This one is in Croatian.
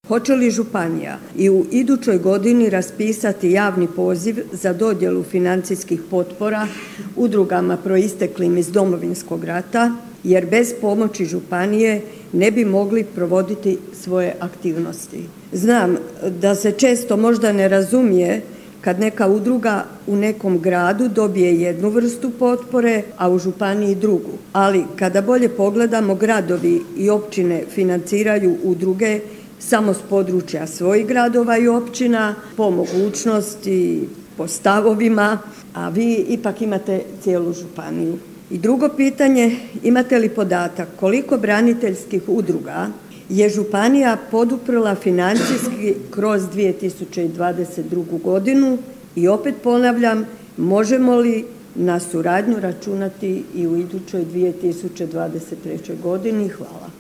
Hoće li županija i u idućoj godini raspisati javni poziv za dodjelu financijskih potpora udrugama proisteklim iz Domovinskog rata, jer bez pomoći županije ne bi mogli provoditi svoje aktivnosti? Znam da se često možda ne razumije kad neka udruga u nekom gradu dobije jednu vrstu potpore, a u županiji drugu. Ali kada bolje pogledamo, gradovi i općine financiraju udruge samo s područja svojih gradova i općina, po mogućnosti, po stavovima, a vi ipak imate cijelu županiju. I drugo pitanje, imate li podatak koliko braniteljskih udruga je županija poduprla financijski kroz 2022. godinu? I opet ponavljam, možemo li na suradnju računati i u idućoj 2023. godini? Hvala.